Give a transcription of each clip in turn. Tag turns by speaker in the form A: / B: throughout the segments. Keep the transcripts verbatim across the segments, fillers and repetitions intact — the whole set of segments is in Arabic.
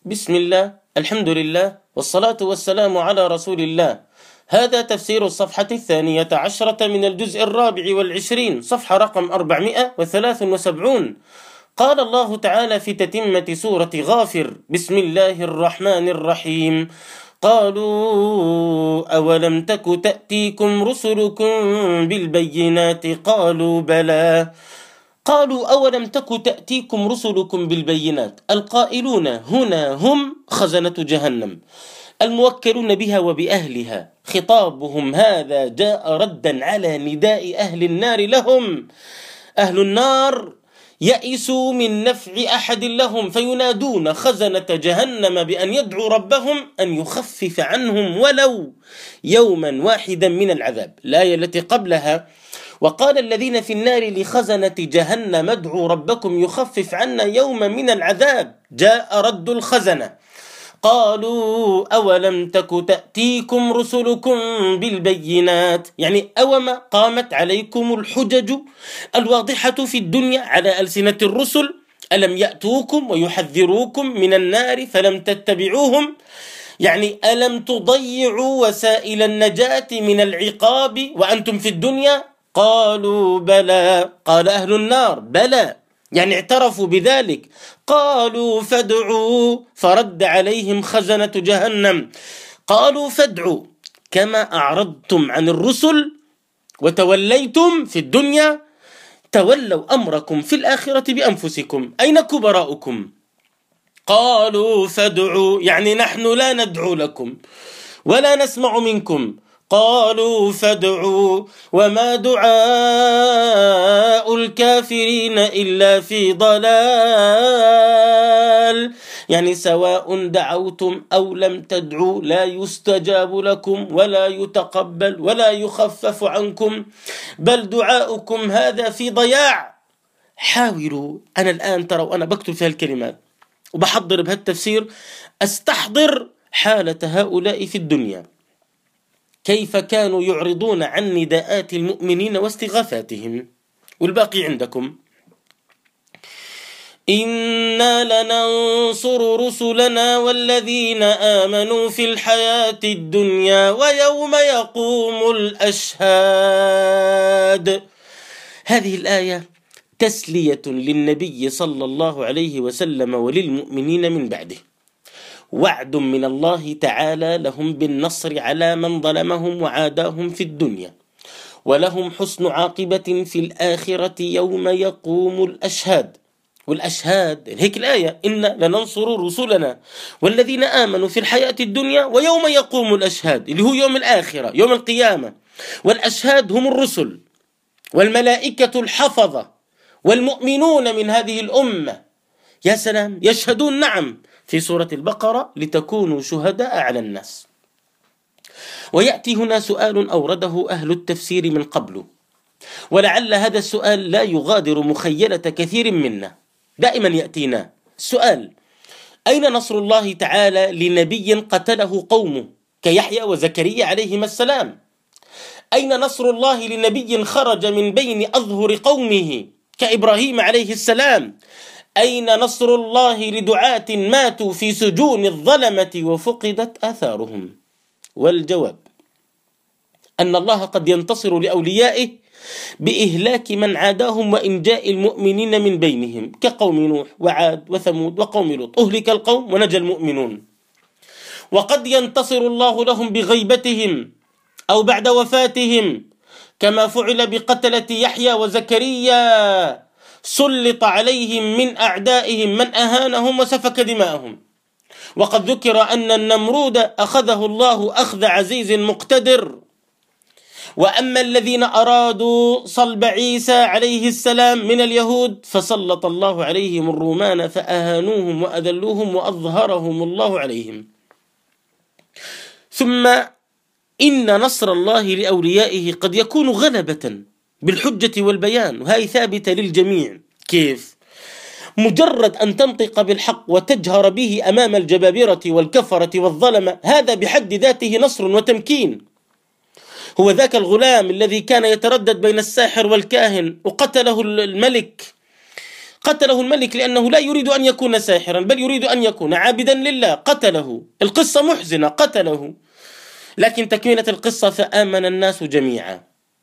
A: بسم الله، الحمد لله، والصلاة والسلام على رسول الله. هذا تفسير الصفحة الثانية عشرة من الجزء الرابع والعشرين، صفحة رقم أربعمائة وثلاث وسبعون. قال الله تعالى في تتمة سورة غافر: بسم الله الرحمن الرحيم. قالوا أولم تك تأتيكم رسلكم بالبينات قالوا بلى. قالوا أولم تك تأتيكم رسلكم بالبينات. القائلون هنا هم خزنة جهنم الموكلون بها وبأهلها، خطابهم هذا جاء ردا على نداء أهل النار لهم. أهل النار يئسوا من نفع أحد لهم، فينادون خزنة جهنم بأن يدعوا ربهم أن يخفف عنهم ولو يوما واحدا من العذاب. الآية التي قبلها: وقال الذين في النار لخزنة جهنم ادعوا ربكم يخفف عنا يوما من العذاب. جاء رد الخزنة: قالوا أولم تك تأتيكم رسلكم بالبينات، يعني أوما قامت عليكم الحجج الواضحة في الدنيا على ألسنة الرسل؟ ألم يأتوكم ويحذروكم من النار فلم تتبعوهم؟ يعني ألم تضيعوا وسائل النجاة من العقاب وأنتم في الدنيا؟ قالوا بلى. قال أهل النار بلى، يعني اعترفوا بذلك. قالوا فادعوا، فرد عليهم خزنة جهنم: قالوا فادعوا، كما أعرضتم عن الرسل وتوليتم في الدنيا تولوا أمركم في الآخرة بأنفسكم، أين كبراؤكم؟ قالوا فادعوا، يعني نحن لا ندعو لكم ولا نسمع منكم. قالوا فادعوا، وما دعاء الكافرين إلا في ضلال، يعني سواء دعوتم أو لم تدعوا لا يستجاب لكم ولا يتقبل ولا يخفف عنكم، بل دعاؤكم هذا في ضياع. حاولوا، أنا الآن ترى وأنا بكتب في هالكلمات وبحضر بهالتفسير أستحضر حالة هؤلاء في الدنيا، كيف كانوا يعرضون عن نداءات المؤمنين واستغاثاتهم. والباقي عندكم: إنا لننصر رسلنا والذين آمنوا في الحياة الدنيا ويوم يقوم الأشهاد. هذه الآية تسلية للنبي صلى الله عليه وسلم وللمؤمنين من بعده، وعد من الله تعالى لهم بالنصر على من ظلمهم وعاداهم في الدنيا، ولهم حسن عاقبة في الآخرة يوم يقوم الأشهاد. والأشهاد هيك الآية: إنا لننصر رسلنا والذين آمنوا في الحياة الدنيا ويوم يقوم الأشهاد، اللي هو يوم الآخرة، يوم القيامة. والأشهاد هم الرسل والملائكة الحفظة والمؤمنون من هذه الأمة. يا سلام، يشهدون نعم في سورة البقرة: لتكونوا شهداء على الناس. ويأتي هنا سؤال أورده أهل التفسير من قبل، ولعل هذا السؤال لا يغادر مخيلة كثير منا. دائما يأتينا سؤال: أين نصر الله تعالى لنبي قتله قومه كيحيى وزكريا عليهما السلام؟ أين نصر الله لنبي خرج من بين أظهر قومه كإبراهيم عليه السلام؟ أين نصر الله لدعاة ماتوا في سجون الظلمة وفقدت آثارهم؟ والجواب أن الله قد ينتصر لأوليائه بإهلاك من عاداهم وإنجاء المؤمنين من بينهم، كقوم نوح وعاد وثمود وقوم لوط، أهلك القوم ونجى المؤمنون. وقد ينتصر الله لهم بغيبتهم أو بعد وفاتهم، كما فعل بقتلة يحيى وزكريا، سلط عليهم من أعدائهم من أهانهم وسفك دماءهم. وقد ذكر أن النمرود أخذه الله أخذ عزيز مقتدر. وأما الذين أرادوا صلب عيسى عليه السلام من اليهود فسلط الله عليهم الرومان فأهانوهم وأذلوهم وأظهرهم الله عليهم. ثم إن نصر الله لأوليائه قد يكون غلبة بالحجة والبيان، وهي ثابتة للجميع. كيف؟ مجرد أن تنطق بالحق وتجهر به أمام الجبابرة والكفرة والظلمة، هذا بحد ذاته نصر وتمكين. هو ذاك الغلام الذي كان يتردد بين الساحر والكاهن وقتله الملك قتله الملك لأنه لا يريد أن يكون ساحرا، بل يريد أن يكون عابدا لله، قتله. القصة محزنة، قتله. لكن تكملة القصة: فآمن الناس جميعا.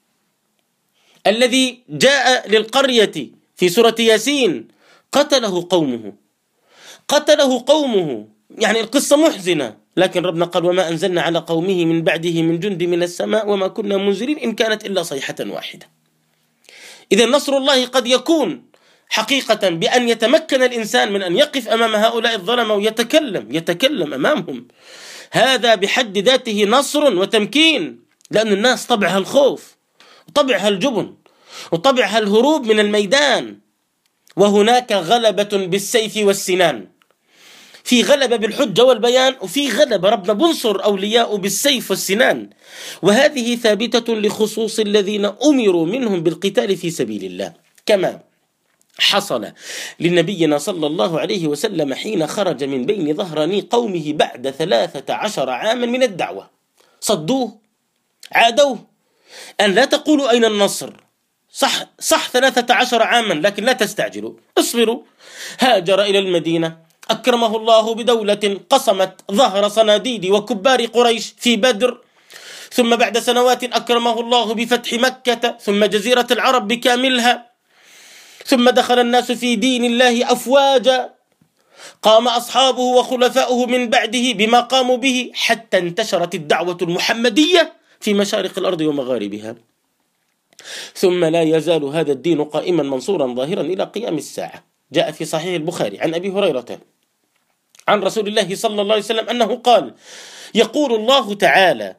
A: الذي جاء للقرية في سورة ياسين قتله قومه، قتله قومه. يعني القصة محزنة، لكن ربنا قال: وما أنزلنا على قومه من بعده من جند من السماء وما كنا منزلين إن كانت إلا صيحة واحدة. إذا نصر الله قد يكون حقيقة بأن يتمكن الإنسان من أن يقف أمام هؤلاء الظلمة ويتكلم يتكلم أمامهم. هذا بحد ذاته نصر وتمكين، لأن الناس طبعها الخوف، وطبعها الجبن، وطبعها الهروب من الميدان. وهناك غلبة بالسيف والسنان، في غلبة بالحجة والبيان، وفي غلبة ربنا بنصر أولياء بالسيف والسنان. وهذه ثابتة لخصوص الذين أمروا منهم بالقتال في سبيل الله، كما حصل لنبينا صلى الله عليه وسلم حين خرج من بين ظهراني قومه بعد ثلاثة عشر عاما من الدعوة. صدوه، عادوه. أن لا تقولوا أين النصر، صح صح ثلاثة عشر عاما، لكن لا تستعجلوا، اصبروا. هاجر إلى المدينة، أكرمه الله بدولة قصمت ظهر صناديد وكبار قريش في بدر، ثم بعد سنوات أكرمه الله بفتح مكة، ثم جزيرة العرب بكاملها، ثم دخل الناس في دين الله أفواجا. قام أصحابه وخلفاؤه من بعده بما قاموا به حتى انتشرت الدعوة المحمدية في مشارق الأرض ومغاربها. ثم لا يزال هذا الدين قائما منصورا ظاهرا إلى قيام الساعة. جاء في صحيح البخاري عن أبي هريرة عن رسول الله صلى الله عليه وسلم أنه قال: يقول الله تعالى: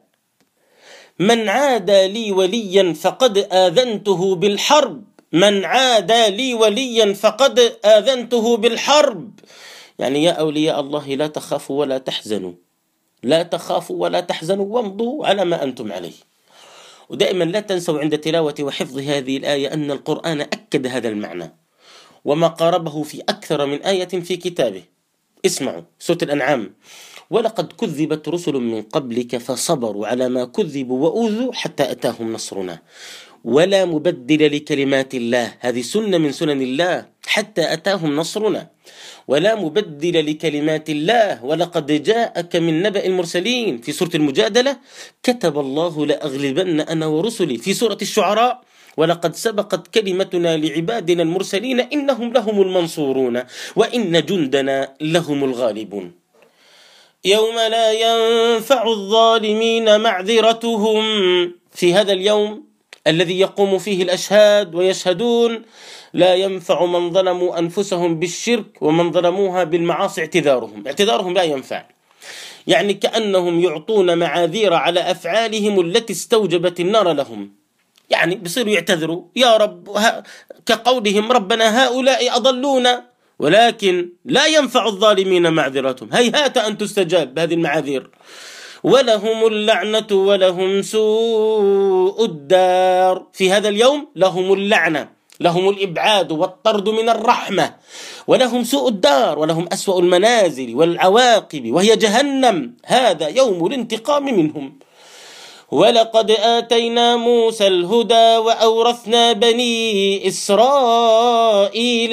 A: من عادى لي وليا فقد آذنته بالحرب، من عادى لي وليا فقد آذنته بالحرب. يعني يا أولياء الله لا تخافوا ولا تحزنوا، لا تخافوا ولا تحزنوا وامضوا على ما أنتم عليه. ودائما لا تنسوا عند تلاوة وحفظ هذه الآية أن القرآن أكد هذا المعنى وما قاربه في أكثر من آية في كتابه. اسمعوا سورة الأنعام: ولقد كذبت رسل من قبلك فصبروا على ما كذبوا وأوذوا حتى أتاهم نصرنا ولا مبدل لكلمات الله. هذه سنة من سنن الله، حتى أتاهم نصرنا ولا مبدل لكلمات الله. ولقد جاءك من نبأ المرسلين في سورة المجادلة: كتب الله لأغلبن أنا ورسلي. في سورة الشعراء: ولقد سبقت كلمتنا لعبادنا المرسلين إنهم لهم المنصورون وإن جندنا لهم الغالبون. يوم لا ينفع الظالمين معذرتهم. في هذا اليوم الذي يقوم فيه الأشهاد ويشهدون لا ينفع من ظلموا أنفسهم بالشرك ومن ظلموها بالمعاصي اعتذارهم، اعتذارهم لا ينفع. يعني كأنهم يعطون معاذير على أفعالهم التي استوجبت النار لهم. يعني بصيروا يعتذروا: يا رب، كقولهم ربنا هؤلاء أضلونا، ولكن لا ينفع الظالمين معذرتهم، هيهات أن تستجاب هذه المعاذير. ولهم اللعنة ولهم سوء الدار. في هذا اليوم لهم اللعنة، لهم الإبعاد والطرد من الرحمة، ولهم سوء الدار، ولهم أسوأ المنازل والعواقب وهي جهنم. هذا يوم الانتقام منهم. ولقد آتينا موسى الهدى وأورثنا بني إسرائيل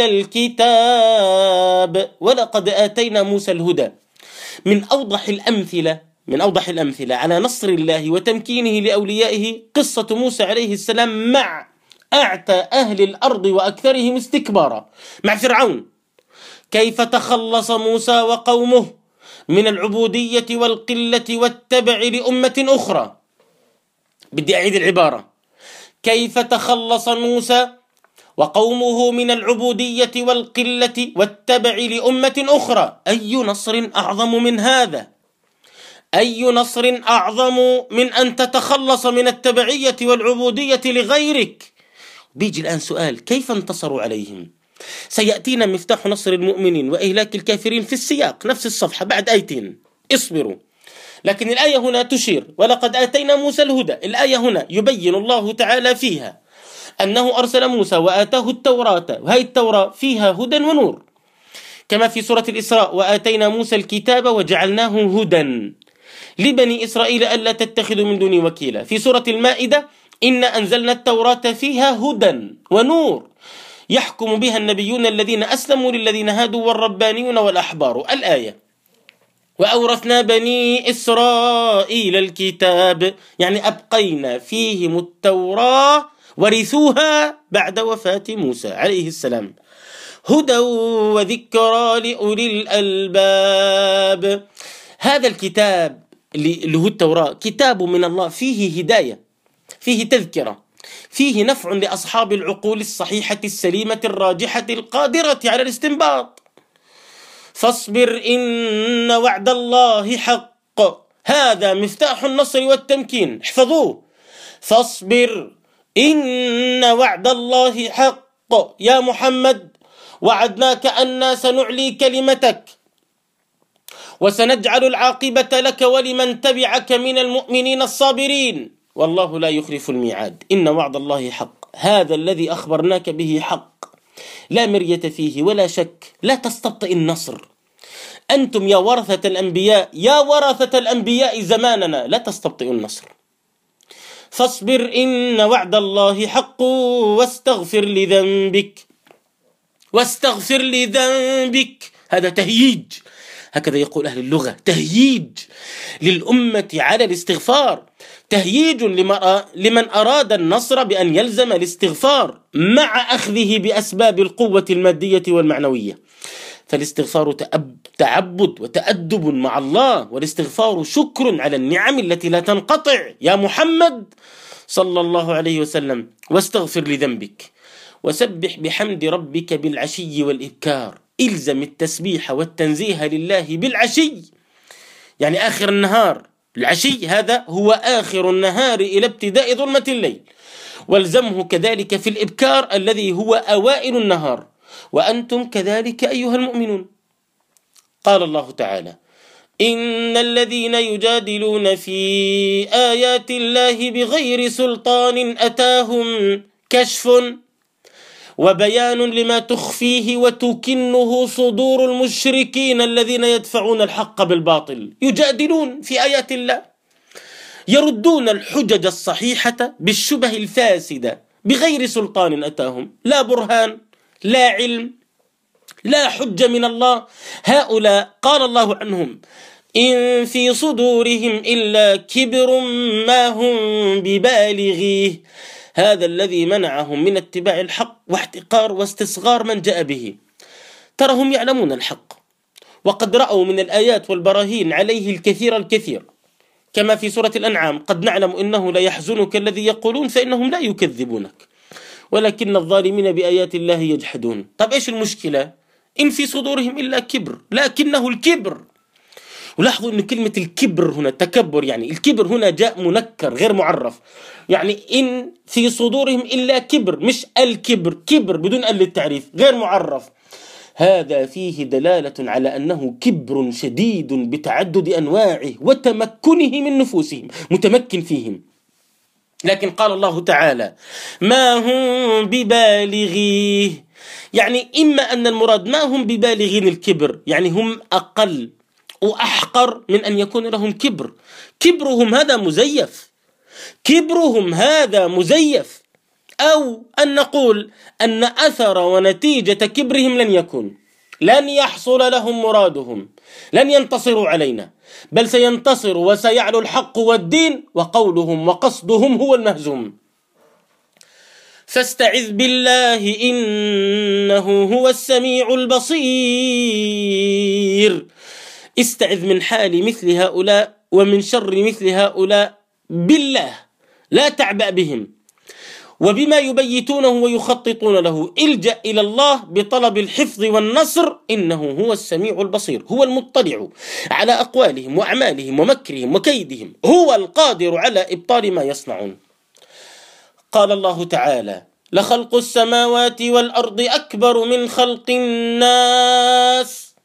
A: الكتاب. ولقد آتينا موسى الهدى من أوضح الأمثلة من أوضح الأمثلة على نصر الله وتمكينه لأوليائه قصة موسى عليه السلام مع أعتى أهل الأرض وأكثرهم استكبارا، مع فرعون. كيف تخلص موسى وقومه من العبودية والقلة والتبع لأمة أخرى. بدي أعيد العبارة: كيف تخلص موسى وقومه من العبودية والقلة والتبع لأمة أخرى. أي نصر أعظم من هذا؟ أي نصر أعظم من أن تتخلص من التبعية والعبودية لغيرك؟ بيجي الآن سؤال: كيف انتصروا عليهم؟ سيأتينا مفتاح نصر المؤمنين وإهلاك الكافرين في السياق، نفس الصفحة بعد آيتين، اصبروا. لكن الآية هنا تشير: ولقد آتينا موسى الهدى. الآية هنا يبين الله تعالى فيها أنه أرسل موسى وآتاه التوراة، وهي التوراة فيها هدى ونور، كما في سورة الإسراء: وآتينا موسى الكتاب وجعلناه هدى لبني إسرائيل ألا تتخذوا من دوني وكيلا. في سورة المائدة: إن أنزلنا التوراة فيها هدى ونور. يحكم بها النبيون الذين أسلموا للذين هادوا والربانيون والأحبار. الآية: وأورثنا بني إسرائيل الكتاب، يعني أبقينا فيهم التوراة ورثوها بعد وفاة موسى عليه السلام، هدى وذكرى لأولي الألباب. هذا الكتاب اللي هو التوراة كتاب من الله، فيه هداية، فيه تذكرة، فيه نفع لأصحاب العقول الصحيحة السليمة الراجحة القادرة على الاستنباط. فاصبر إن وعد الله حق، هذا مفتاح النصر والتمكين، احفظوه. فاصبر إن وعد الله حق، يا محمد وعدناك أننا سنعلي كلمتك وسنجعل العاقبة لك ولمن تبعك من المؤمنين الصابرين، والله لا يخلف الميعاد. إن وعد الله حق، هذا الذي أخبرناك به حق، لا مرية فيه ولا شك، لا تستبطئ النصر. أنتم يا ورثة الأنبياء، يا ورثة الأنبياء زماننا، لا تستبطئوا النصر. فاصبر إن وعد الله حق واستغفر لذنبك، واستغفر لذنبك، هذا تهييج، هكذا يقول أهل اللغة، تهييج للأمة على الاستغفار، تهييج لمن أراد النصر بأن يلزم الاستغفار مع أخذه بأسباب القوة المادية والمعنوية. فالاستغفار تعبد وتأدب مع الله، والاستغفار شكر على النعم التي لا تنقطع. يا محمد صلى الله عليه وسلم، واستغفر لذنبك وسبح بحمد ربك بالعشي والإبكار. إلزم التسبيح والتنزيه لله بالعشي، يعني آخر النهار، العشي هذا هو آخر النهار إلى ابتداء ظلمة الليل، والزمه كذلك في الإبكار الذي هو أوائل النهار، وأنتم كذلك أيها المؤمنون. قال الله تعالى: إن الذين يجادلون في آيات الله بغير سلطان أتاهم كشف وبيان لما تخفيه وتكنه صدور المشركين الذين يدفعون الحق بالباطل. يجادلون في آيات الله، يردون الحجج الصحيحة بالشبه الفاسدة بغير سلطان أتاهم، لا برهان، لا علم، لا حجة من الله. هؤلاء قال الله عنهم: إن في صدورهم إلا كبر ما هم ببالغيه. هذا الذي منعهم من اتباع الحق واحتقار واستصغار من جاء به. ترهم يعلمون الحق، وقد رأوا من الآيات والبراهين عليه الكثير الكثير، كما في سورة الأنعام: قد نعلم إنه لا يحزنك الذي يقولون فإنهم لا يكذبونك ولكن الظالمين بآيات الله يجحدون. طب إيش المشكلة؟ إن في صدورهم إلا كبر، لكنه الكبر. ولاحظوا أن كلمة الكبر هنا تكبر، يعني الكبر هنا جاء منكر غير معرف، يعني إن في صدورهم إلا كبر، مش الكبر، كبر بدون ال للتعريف غير معرف. هذا فيه دلالة على أنه كبر شديد بتعدد أنواعه وتمكنه من نفوسهم، متمكن فيهم. لكن قال الله تعالى: ما هم ببالغيه، يعني إما أن المراد ما هم ببالغين الكبر، يعني هم أقل وأحقر من أن يكون لهم كبر. كبرهم هذا مزيف، كبرهم هذا مزيف، أو أن نقول أن أثر ونتيجة كبرهم لن يكون، لن يحصل لهم مرادهم، لن ينتصروا علينا، بل سينتصر وسيعلو الحق والدين، وقولهم وقصدهم هو المهزوم. فاستعذ بالله إنه هو السميع البصير. استعذ من حال مثل هؤلاء ومن شر مثل هؤلاء بالله، لا تعبأ بهم وبما يبيتونه ويخططون له. الجأ إلى الله بطلب الحفظ والنصر، إنه هو السميع البصير، هو المطلع على أقوالهم وأعمالهم ومكرهم وكيدهم، هو القادر على إبطال ما يصنعون. قال الله تعالى: لخلق السماوات والأرض أكبر من خلق الناس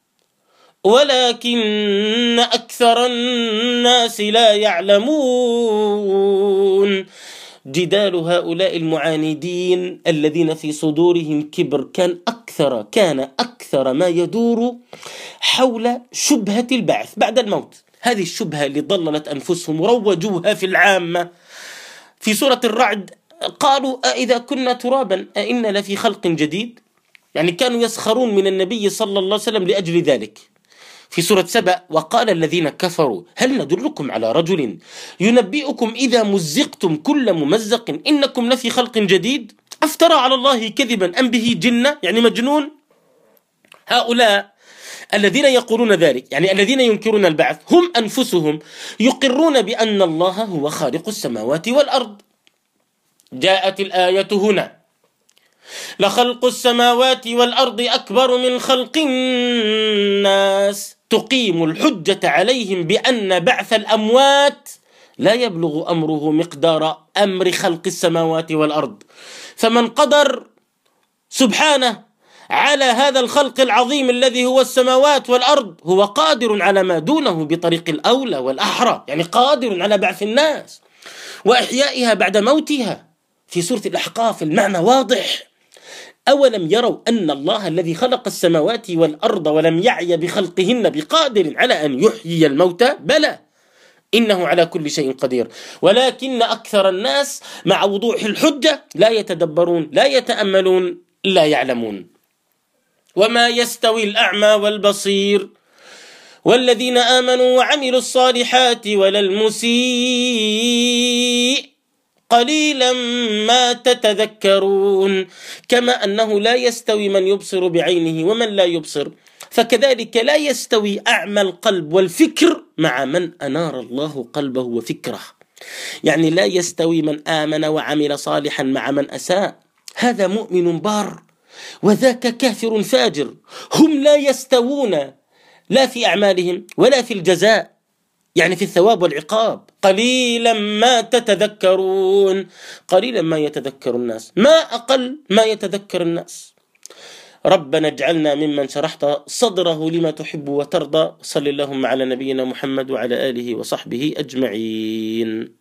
A: ولكن أكثر الناس لا يعلمون. جدال هؤلاء المعاندين الذين في صدورهم كبر كان أكثر كان أكثر ما يدور حول شبهة البعث بعد الموت. هذه الشبهة اللي ضللت أنفسهم وروجوها في العامة. في سورة الرعد قالوا أإذا كنا ترابا أإنا لفي خلق جديد؟ يعني كانوا يسخرون من النبي صلى الله عليه وسلم لأجل ذلك. في سورة سبأ: وقال الذين كفروا هل ندلكم على رجل ينبئكم إذا مزقتم كل ممزق إنكم لفي خلق جديد؟ أفترى على الله كذبا أم به جنة؟ يعني مجنون. هؤلاء الذين يقولون ذلك، يعني الذين ينكرون البعث، هم أنفسهم يقرون بأن الله هو خالق السماوات والأرض. جاءت الآية هنا: لخلق السماوات والأرض أكبر من خلق الناس، تقيم الحجة عليهم بأن بعث الأموات لا يبلغ أمره مقدار أمر خلق السماوات والأرض. فمن قدر سبحانه على هذا الخلق العظيم الذي هو السماوات والأرض هو قادر على ما دونه بطريق الأولى والأحرى، يعني قادر على بعث الناس وإحيائها بعد موتها. في سورة الأحقاف المعنى واضح: أولم يروا أن الله الذي خلق السماوات والأرض ولم يعي بخلقهن بقادر على أن يحيي الموتى؟ بلى إنه على كل شيء قدير، ولكن أكثر الناس مع وضوح الحجة لا يتدبرون، لا يتأملون، لا يعلمون. وما يستوي الأعمى والبصير والذين آمنوا وعملوا الصالحات ولا المسيء قليلا ما تتذكرون. كما أنه لا يستوي من يبصر بعينه ومن لا يبصر، فكذلك لا يستوي أعمى القلب والفكر مع من أنار الله قلبه وفكره. يعني لا يستوي من آمن وعمل صالحا مع من أساء، هذا مؤمن بار وذاك كافر فاجر. هم لا يستوون لا في أعمالهم ولا في الجزاء، يعني في الثواب والعقاب. قليلا ما تتذكرون، قليلا ما يتذكر الناس، ما أقل ما يتذكر الناس. ربنا اجعلنا ممن شرحت صدره لما تحب وترضى. صل اللهم على نبينا محمد وعلى آله وصحبه أجمعين.